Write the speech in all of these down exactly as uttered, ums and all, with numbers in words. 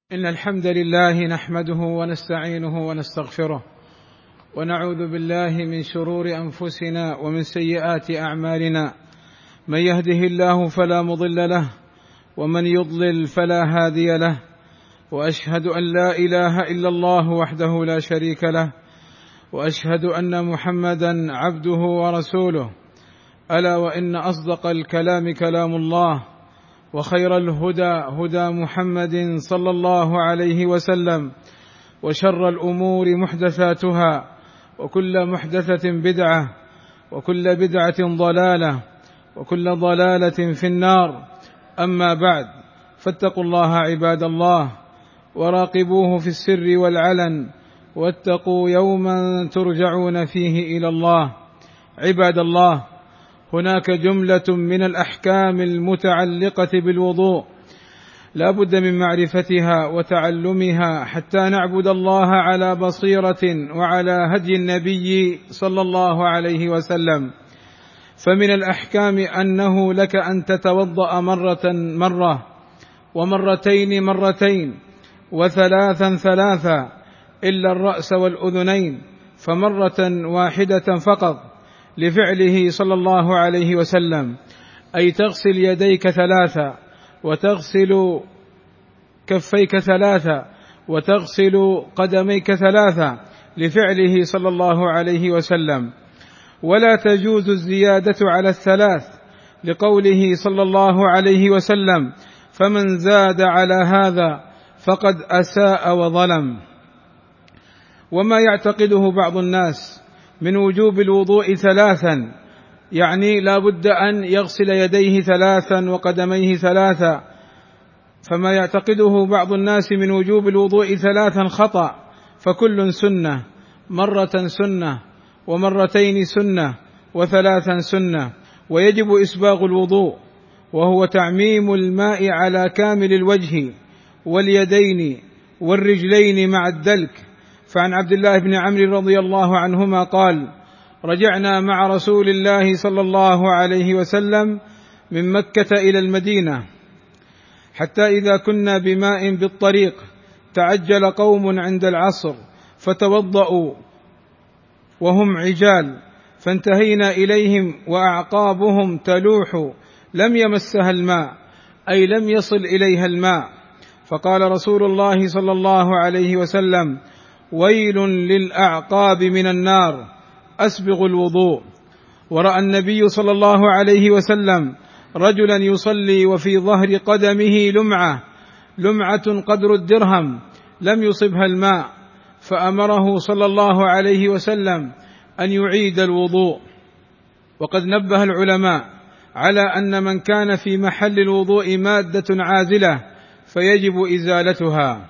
إن الحمد لله نحمده ونستعينه ونستغفره ونعوذ بالله من شرور أنفسنا ومن سيئات أعمالنا. من يهده الله فلا مضل له ومن يضلل فلا هادي له، وأشهد أن لا إله إلا الله وحده لا شريك له، وأشهد أن محمدا عبده ورسوله. ألا وإن أصدق الكلام كلام الله، وخير الهدى هدى محمد صلى الله عليه وسلم، وشر الأمور محدثاتها، وكل محدثة بدعة، وكل بدعة ضلالة، وكل ضلالة في النار. أما بعد، فاتقوا الله عباد الله، وراقبوه في السر والعلن، واتقوا يوما ترجعون فيه إلى الله. عباد الله، هناك جملة من الأحكام المتعلقة بالوضوء لا بد من معرفتها وتعلمها حتى نعبد الله على بصيرة وعلى هدي النبي صلى الله عليه وسلم. فمن الأحكام أنه لك أن تتوضأ مرة مرة، ومرتين مرتين، وثلاثا ثلاثا، إلا الرأس والأذنين، فمرة واحدة فقط، لفعله صلى الله عليه وسلم، أي تغسل يديك ثلاثة، وتغسل كفيك ثلاثة، وتغسل قدميك ثلاثة، لفعله صلى الله عليه وسلم. ولا تجوز الزيادة على الثلاث، لقوله صلى الله عليه وسلم: فمن زاد على هذا فقد أساء وظلم. وما يعتقده بعض الناس من وجوب الوضوء ثلاثا، يعني لا بد أن يغسل يديه ثلاثا وقدميه ثلاثا، فما يعتقده بعض الناس من وجوب الوضوء ثلاثا خطأ، فكل سنة، مرة سنة، ومرتين سنة، وثلاثا سنة. ويجب إسباغ الوضوء، وهو تعميم الماء على كامل الوجه واليدين والرجلين مع الدلك. فعن عبد الله بن عمرو رضي الله عنهما قال: رجعنا مع رسول الله صلى الله عليه وسلم من مكة إلى المدينة، حتى إذا كنا بماء بالطريق تعجل قوم عند العصر فتوضأوا وهم عجال، فانتهينا إليهم وأعقابهم تلوح لم يمسها الماء، أي لم يصل إليها الماء. فقال رسول الله صلى الله عليه وسلم: ويل للأعقاب من النار، أسبغوا الوضوء. ورأى النبي صلى الله عليه وسلم رجلا يصلي وفي ظهر قدمه لمعة لمعة قدر الدرهم لم يصبها الماء، فأمره صلى الله عليه وسلم أن يعيد الوضوء. وقد نبه العلماء على أن من كان في محل الوضوء مادة عازلة فيجب إزالتها،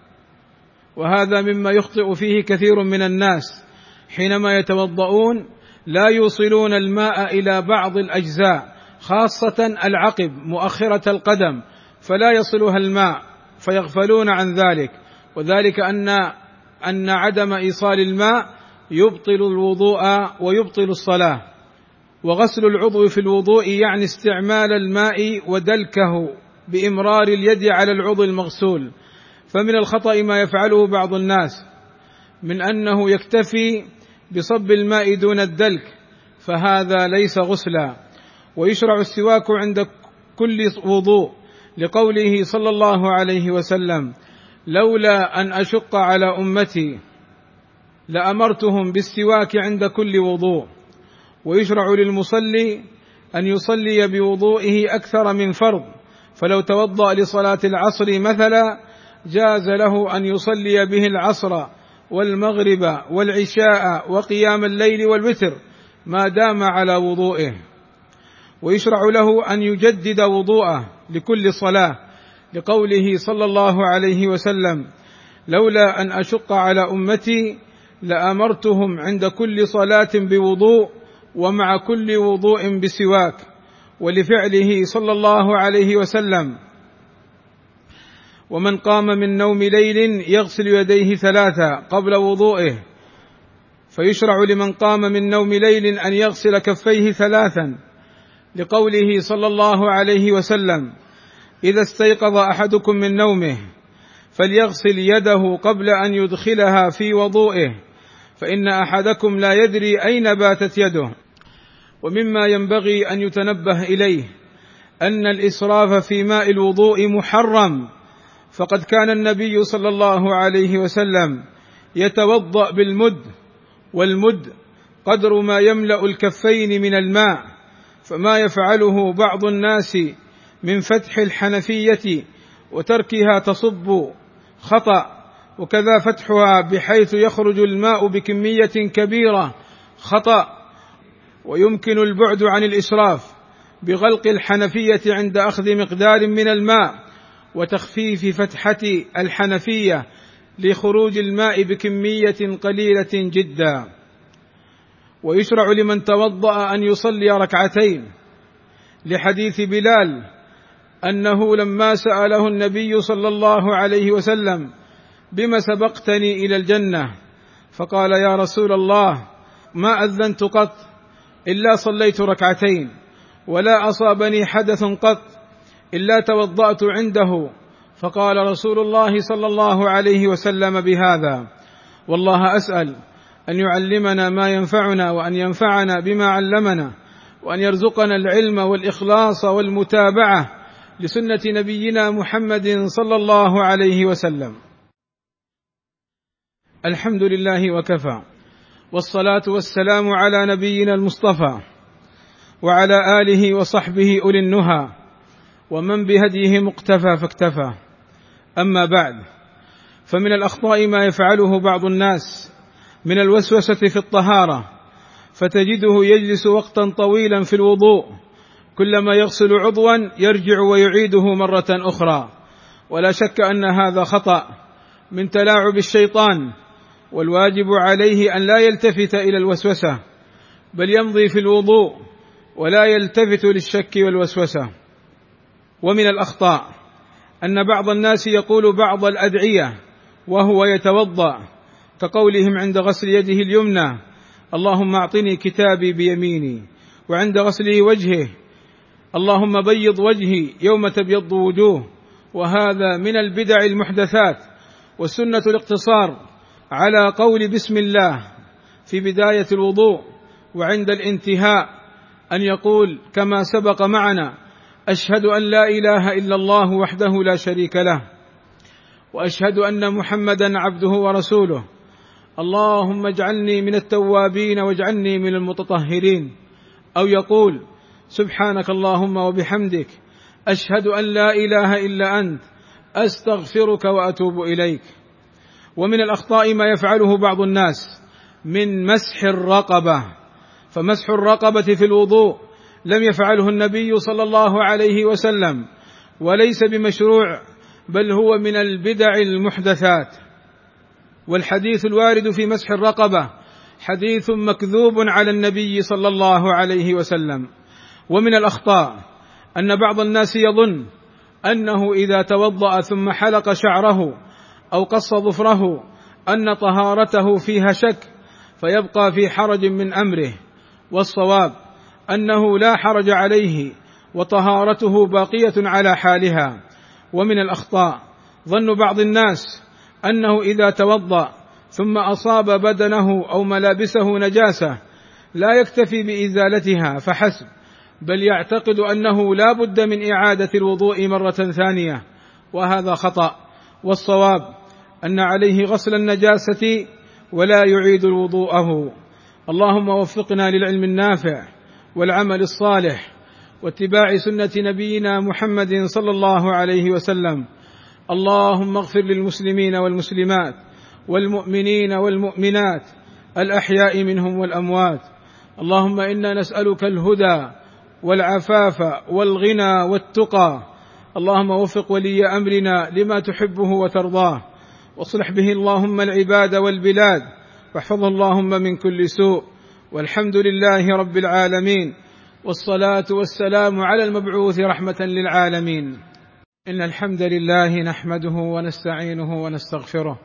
وهذا مما يخطئ فيه كثير من الناس، حينما يتوضؤون لا يوصلون الماء إلى بعض الأجزاء، خاصة العقب مؤخرة القدم، فلا يصلها الماء فيغفلون عن ذلك، وذلك أن أن عدم إيصال الماء يبطل الوضوء ويبطل الصلاة. وغسل العضو في الوضوء يعني استعمال الماء ودلكه بإمرار اليد على العضو المغسول. فمن الخطأ ما يفعله بعض الناس من أنه يكتفي بصب الماء دون الدلك، فهذا ليس غسلا. ويشرع السواك عند كل وضوء، لقوله صلى الله عليه وسلم: لولا أن أشق على أمتي لأمرتهم بالسواك عند كل وضوء. ويشرع للمصلي أن يصلي بوضوئه أكثر من فرض، فلو توضأ لصلاة العصر مثلا جاز له أن يصلي به العصر والمغرب والعشاء وقيام الليل والوتر ما دام على وضوئه. ويشرع له أن يجدد وضوءه لكل صلاة، لقوله صلى الله عليه وسلم: لولا أن أشق على أمتي لأمرتهم عند كل صلاة بوضوء ومع كل وضوء بسواك. ولفعله صلى الله عليه وسلم: ومن قام من نوم ليل يغسل يديه ثلاثة قبل وضوئه. فيشرع لمن قام من نوم ليل أن يغسل كفيه ثلاثا، لقوله صلى الله عليه وسلم: إذا استيقظ أحدكم من نومه فليغسل يده قبل أن يدخلها في وضوئه، فإن أحدكم لا يدري أين باتت يده. ومما ينبغي أن يتنبه إليه أن الإسراف في ماء الوضوء محرم، فقد كان النبي صلى الله عليه وسلم يتوضأ بالمد، والمد قدر ما يملأ الكفين من الماء، فما يفعله بعض الناس من فتح الحنفية وتركها تصب خطأ، وكذا فتحها بحيث يخرج الماء بكمية كبيرة خطأ. ويمكن البعد عن الإسراف بغلق الحنفية عند أخذ مقدار من الماء وتخفيف فتحة الحنفية لخروج الماء بكمية قليلة جدا. ويشرع لمن توضأ أن يصلي ركعتين، لحديث بلال أنه لما سأله النبي صلى الله عليه وسلم: بما سبقتني إلى الجنة؟ فقال: يا رسول الله، ما أذنت قط إلا صليت ركعتين، ولا أصابني حدث قط إلا توضأت عنده. فقال رسول الله صلى الله عليه وسلم بهذا: والله أسأل أن يعلمنا ما ينفعنا، وأن ينفعنا بما علمنا، وأن يرزقنا العلم والإخلاص والمتابعة لسنة نبينا محمد صلى الله عليه وسلم. الحمد لله وكفى، والصلاة والسلام على نبينا المصطفى وعلى آله وصحبه أولي النهى ومن بهديه مقتفى فاكتفى. أما بعد، فمن الأخطاء ما يفعله بعض الناس من الوسوسة في الطهارة، فتجده يجلس وقتا طويلا في الوضوء، كلما يغسل عضوا يرجع ويعيده مرة أخرى، ولا شك أن هذا خطأ من تلاعب الشيطان، والواجب عليه أن لا يلتفت إلى الوسوسة، بل يمضي في الوضوء ولا يلتفت للشك والوسوسة. ومن الأخطاء أن بعض الناس يقول بعض الأدعية وهو يتوضأ، كقولهم عند غسل يده اليمنى: اللهم أعطني كتابي بيميني، وعند غسله وجهه: اللهم بيض وجهي يوم تبيض وجوه. وهذا من البدع المحدثات. والسنة الاقتصار على قول بسم الله في بداية الوضوء، وعند الانتهاء أن يقول كما سبق معنا: أشهد أن لا إله إلا الله وحده لا شريك له، وأشهد أن محمدا عبده ورسوله، اللهم اجعلني من التوابين واجعلني من المتطهرين. أو يقول: سبحانك اللهم وبحمدك، أشهد أن لا إله إلا أنت، أستغفرك وأتوب إليك. ومن الأخطاء ما يفعله بعض الناس من مسح الرقبة، فمسح الرقبة في الوضوء لم يفعله النبي صلى الله عليه وسلم، وليس بمشروع، بل هو من البدع المحدثات. والحديث الوارد في مسح الرقبة حديث مكذوب على النبي صلى الله عليه وسلم. ومن الأخطاء أن بعض الناس يظن أنه إذا توضأ ثم حلق شعره أو قص ظفره أن طهارته فيها شك، فيبقى في حرج من أمره، والصواب أنه لا حرج عليه وطهارته باقية على حالها. ومن الأخطاء ظن بعض الناس أنه إذا توضأ ثم أصاب بدنه أو ملابسه نجاسة لا يكتفي بإزالتها فحسب، بل يعتقد أنه لا بد من إعادة الوضوء مرة ثانية، وهذا خطأ. والصواب أن عليه غسل النجاسة ولا يعيد وضوءه. اللهم وفقنا للعلم النافع والعمل الصالح واتباع سنة نبينا محمد صلى الله عليه وسلم. اللهم اغفر للمسلمين والمسلمات والمؤمنين والمؤمنات الأحياء منهم والأموات. اللهم إنا نسألك الهدى والعفاف والغنى والتقى. اللهم وفق ولي أمرنا لما تحبه وترضاه، واصلح به اللهم العباد والبلاد، واحفظه اللهم من كل سوء. والحمد لله رب العالمين، والصلاة والسلام على المبعوث رحمة للعالمين. إن الحمد لله نحمده ونستعينه ونستغفره،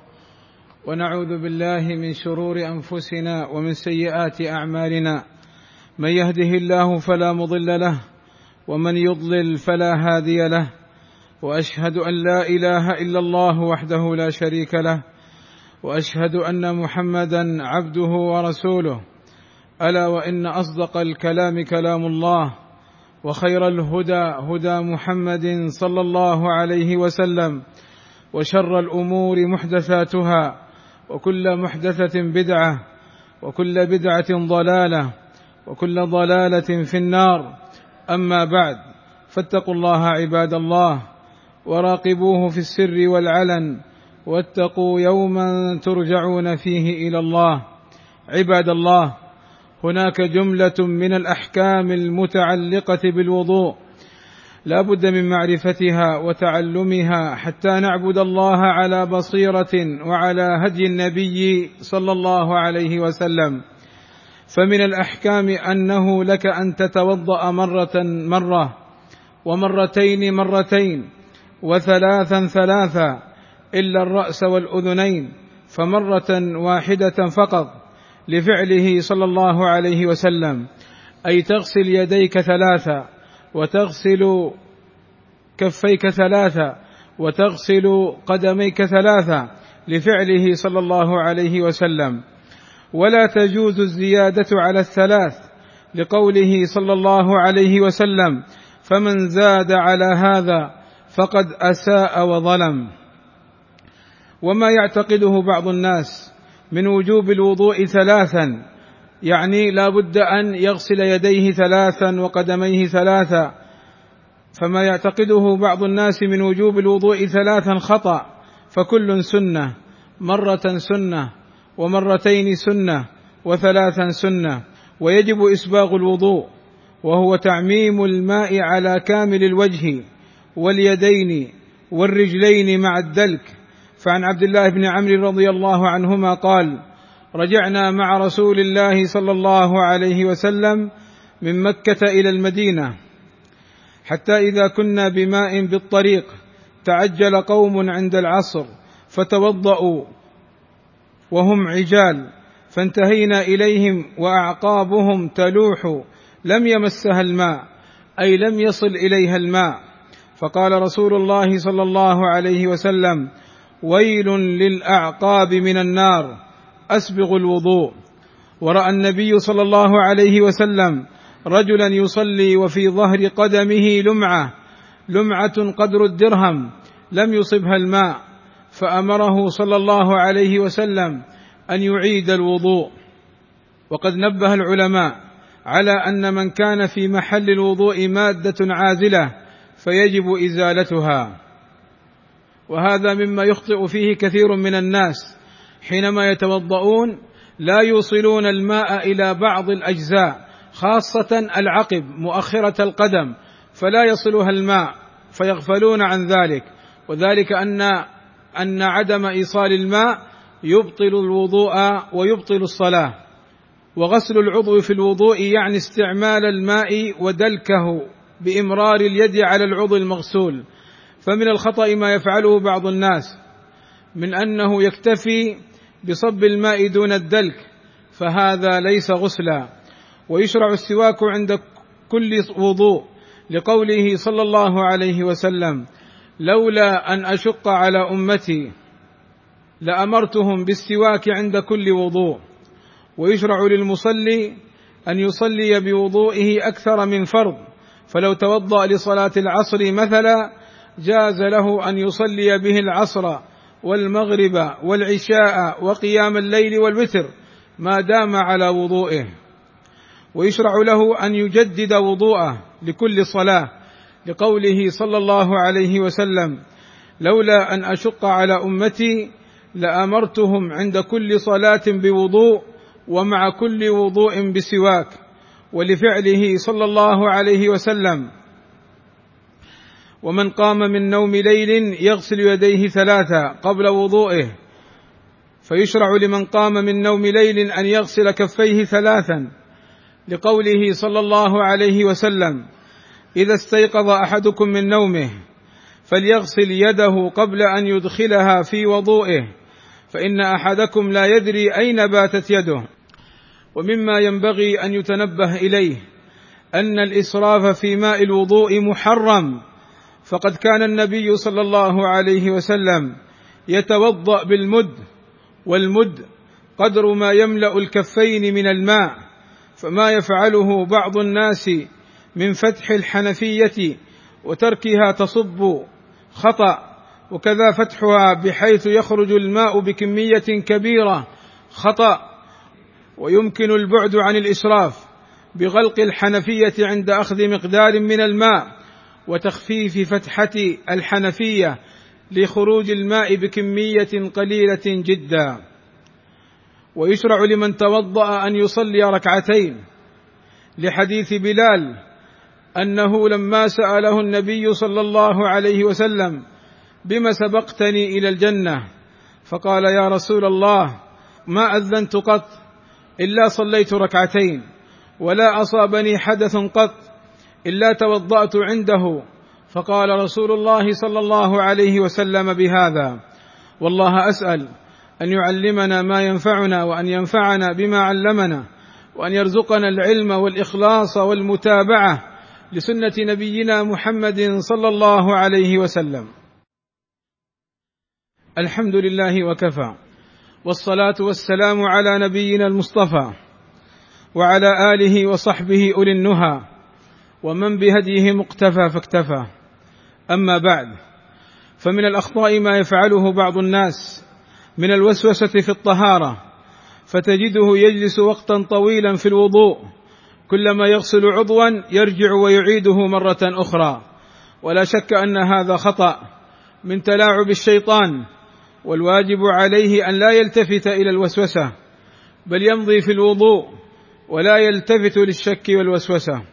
ونعوذ بالله من شرور أنفسنا ومن سيئات أعمالنا، من يهده الله فلا مضل له، ومن يضلل فلا هادي له، وأشهد أن لا إله إلا الله وحده لا شريك له، وأشهد أن محمدا عبده ورسوله. ألا وإن أصدق الكلام كلام الله، وخير الهدى هدى محمد صلى الله عليه وسلم، وشر الأمور محدثاتها، وكل محدثة بدعة، وكل بدعة ضلالة، وكل ضلالة في النار. أما بعد، فاتقوا الله عباد الله، وراقبوه في السر والعلن، واتقوا يوما ترجعون فيه إلى الله. عباد الله، هناك جملة من الأحكام المتعلقة بالوضوء لا بد من معرفتها وتعلمها حتى نعبد الله على بصيرة وعلى هدي النبي صلى الله عليه وسلم. فمن الأحكام أنه لك أن تتوضأ مرة مرة، ومرتين مرتين، وثلاثا ثلاثا، إلا الرأس والأذنين، فمرة واحدة فقط، لفعله صلى الله عليه وسلم، أي تغسل يديك ثلاثا، وتغسل كفيك ثلاثا، وتغسل قدميك ثلاثا، لفعله صلى الله عليه وسلم. ولا تجوز الزيادة على الثلاث، لقوله صلى الله عليه وسلم: فمن زاد على هذا فقد أساء وظلم. وما يعتقده بعض الناس من وجوب الوضوء ثلاثا، يعني لا بد أن يغسل يديه ثلاثا وقدميه ثلاثا، فما يعتقده بعض الناس من وجوب الوضوء ثلاثا خطأ، فكل سنة، مرة سنة، ومرتين سنة، وثلاثا سنة. ويجب إسباغ الوضوء، وهو تعميم الماء على كامل الوجه واليدين والرجلين مع الدلك. فعن عبد الله بن عمرو رضي الله عنهما قال: رجعنا مع رسول الله صلى الله عليه وسلم من مكة إلى المدينة، حتى إذا كنا بماء بالطريق تعجل قوم عند العصر فتوضأوا وهم عجال، فانتهينا إليهم وأعقابهم تلوح لم يمسها الماء، أي لم يصل إليها الماء. فقال رسول الله صلى الله عليه وسلم: ويل للأعقاب من النار، أسبغ الوضوء. ورأى النبي صلى الله عليه وسلم رجلا يصلي وفي ظهر قدمه لمعة لمعة قدر الدرهم لم يصبها الماء، فأمره صلى الله عليه وسلم أن يعيد الوضوء. وقد نبه العلماء على أن من كان في محل الوضوء مادة عازلة فيجب إزالتها، وهذا مما يخطئ فيه كثير من الناس، حينما يتوضؤون لا يوصلون الماء إلى بعض الأجزاء، خاصة العقب مؤخرة القدم، فلا يصلها الماء فيغفلون عن ذلك، وذلك أن أن عدم إيصال الماء يبطل الوضوء ويبطل الصلاة. وغسل العضو في الوضوء يعني استعمال الماء ودلكه بإمرار اليد على العضو المغسول. فمن الخطأ ما يفعله بعض الناس من أنه يكتفي بصب الماء دون الدلك، فهذا ليس غسلا. ويشرع السواك عند كل وضوء، لقوله صلى الله عليه وسلم: لولا أن أشق على أمتي لأمرتهم بالسواك عند كل وضوء. ويشرع للمصلي أن يصلي بوضوئه أكثر من فرض، فلو توضأ لصلاة العصر مثلا جاز له أن يصلي به العصر والمغرب والعشاء وقيام الليل والوتر ما دام على وضوئه. ويشرع له أن يجدد وضوءه لكل صلاة، لقوله صلى الله عليه وسلم: لولا أن أشق على أمتي لأمرتهم عند كل صلاة بوضوء ومع كل وضوء بسواك. ولفعله صلى الله عليه وسلم: ومن قام من نوم ليل يغسل يديه ثلاثا قبل وضوئه. فيشرع لمن قام من نوم ليل أن يغسل كفيه ثلاثا، لقوله صلى الله عليه وسلم: إذا استيقظ أحدكم من نومه فليغسل يده قبل أن يدخلها في وضوئه، فإن أحدكم لا يدري أين باتت يده. ومما ينبغي أن يتنبه إليه أن الإسراف في ماء الوضوء محرم، فقد كان النبي صلى الله عليه وسلم يتوضأ بالمد، والمد قدر ما يملأ الكفين من الماء، فما يفعله بعض الناس من فتح الحنفية وتركها تصب خطأ، وكذا فتحها بحيث يخرج الماء بكمية كبيرة خطأ. ويمكن البعد عن الإسراف بغلق الحنفية عند أخذ مقدار من الماء وتخفيف فتحة الحنفية لخروج الماء بكمية قليلة جدا. ويشرع لمن توضأ أن يصلي ركعتين، لحديث بلال أنه لما سأله النبي صلى الله عليه وسلم: بما سبقتني إلى الجنة؟ فقال: يا رسول الله، ما أذنت قط إلا صليت ركعتين، ولا أصابني حدث قط إلا توضأت عنده. فقال رسول الله صلى الله عليه وسلم بهذا: والله أسأل أن يعلمنا ما ينفعنا، وأن ينفعنا بما علمنا، وأن يرزقنا العلم والإخلاص والمتابعة لسنة نبينا محمد صلى الله عليه وسلم. الحمد لله وكفى، والصلاة والسلام على نبينا المصطفى وعلى آله وصحبه أولي النهى ومن بهديه مقتفى فاكتفى. أما بعد، فمن الأخطاء ما يفعله بعض الناس من الوسوسة في الطهارة، فتجده يجلس وقتا طويلا في الوضوء، كلما يغسل عضوا يرجع ويعيده مرة أخرى، ولا شك أن هذا خطأ من تلاعب الشيطان، والواجب عليه أن لا يلتفت إلى الوسوسة، بل يمضي في الوضوء ولا يلتفت للشك والوسوسة.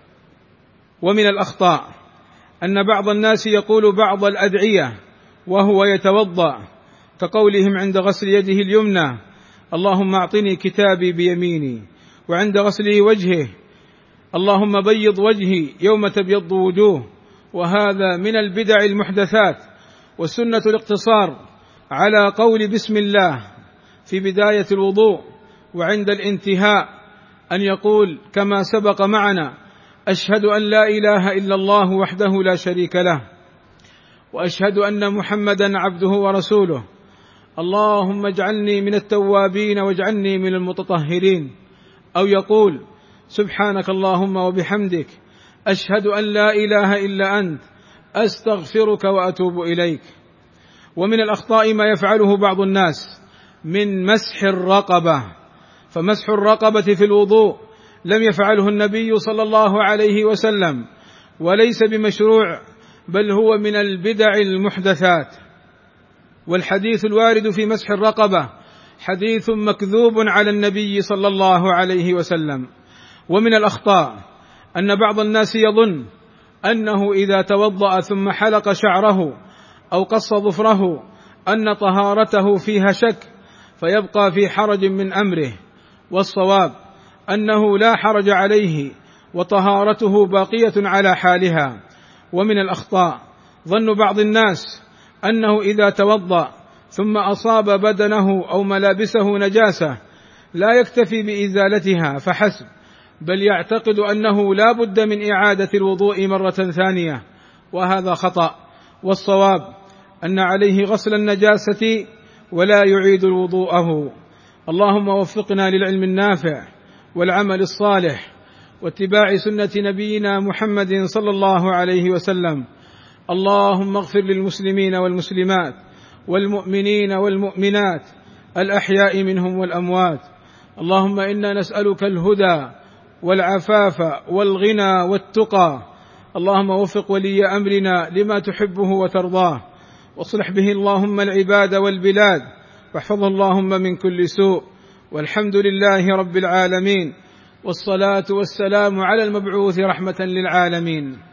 ومن الأخطاء أن بعض الناس يقول بعض الأدعية وهو يتوضأ، كقولهم عند غسل يده اليمنى: اللهم أعطني كتابي بيميني، وعند غسله وجهه: اللهم بيض وجهي يوم تبيض وجوه. وهذا من البدع المحدثات. والسنة الاقتصار على قول بسم الله في بداية الوضوء، وعند الانتهاء أن يقول كما سبق معنا: أشهد أن لا إله إلا الله وحده لا شريك له، وأشهد أن محمدا عبده ورسوله، اللهم اجعلني من التوابين واجعلني من المتطهرين. أو يقول: سبحانك اللهم وبحمدك، أشهد أن لا إله إلا أنت، أستغفرك وأتوب إليك. ومن الأخطاء ما يفعله بعض الناس من مسح الرقبة، فمسح الرقبة في الوضوء لم يفعله النبي صلى الله عليه وسلم، وليس بمشروع، بل هو من البدع المحدثات. والحديث الوارد في مسح الرقبة حديث مكذوب على النبي صلى الله عليه وسلم. ومن الأخطاء أن بعض الناس يظن أنه إذا توضأ ثم حلق شعره أو قص ظفره أن طهارته فيها شك، فيبقى في حرج من أمره. والصواب أنه لا حرج عليه، وطهارته باقية على حالها. ومن الأخطاء ظن بعض الناس أنه إذا توضأ ثم أصاب بدنه أو ملابسه نجاسة لا يكتفي بإزالتها فحسب، بل يعتقد أنه لا بد من إعادة الوضوء مرة ثانية، وهذا خطأ. والصواب أن عليه غسل النجاسة ولا يعيد وضوءه. اللهم وفقنا للعلم النافع والعمل الصالح واتباع سنة نبينا محمد صلى الله عليه وسلم. اللهم اغفر للمسلمين والمسلمات والمؤمنين والمؤمنات الأحياء منهم والأموات. اللهم إنا نسألك الهدى والعفاف والغنى والتقى. اللهم وفق ولي أمرنا لما تحبه وترضاه، واصلح به اللهم العباد والبلاد، واحفظه اللهم من كل سوء. والحمد لله رب العالمين، والصلاة والسلام على المبعوث رحمة للعالمين.